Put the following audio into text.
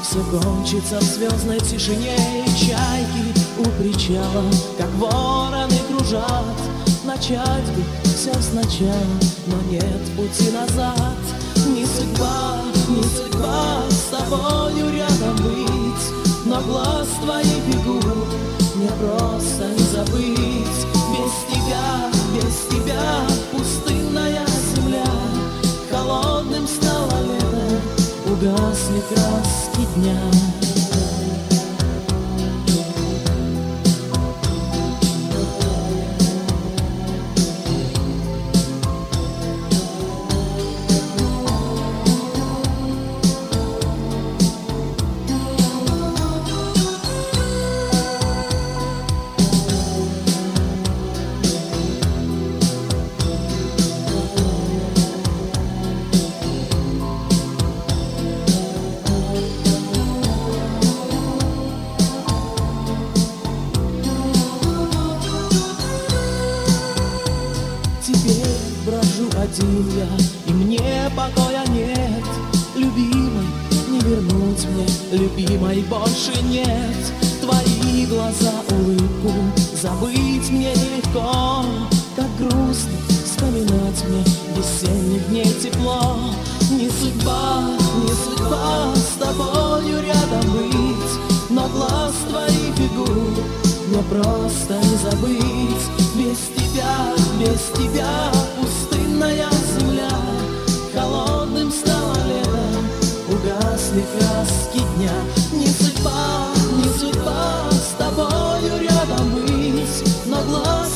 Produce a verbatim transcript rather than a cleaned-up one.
все кончится в звездной тишине, и чайки у причала, как вороны, кружат. Начать бы все сначала, но нет пути назад. Не судьба, не судьба с тобою рядом быть, но глаз твоих бегут, мне просто не забыть. Без тебя, без тебя пустынная земля, холодным стало лето, угасли краски дня. Брожу один я, и мне покоя нет. Любимой не вернуть мне, любимой больше нет. Твои глаза, улыбку забыть мне нелегко. Как грустно вспоминать мне весенних дней тепло. Не судьба, не судьба с тобою рядом быть, но глаз твоих бегут, мне просто не забыть. Без тебя, без тебя пустынная земля, холодным стало лето, угасли краски дня. Не судьба, не судьба с тобою рядом быть, но глаз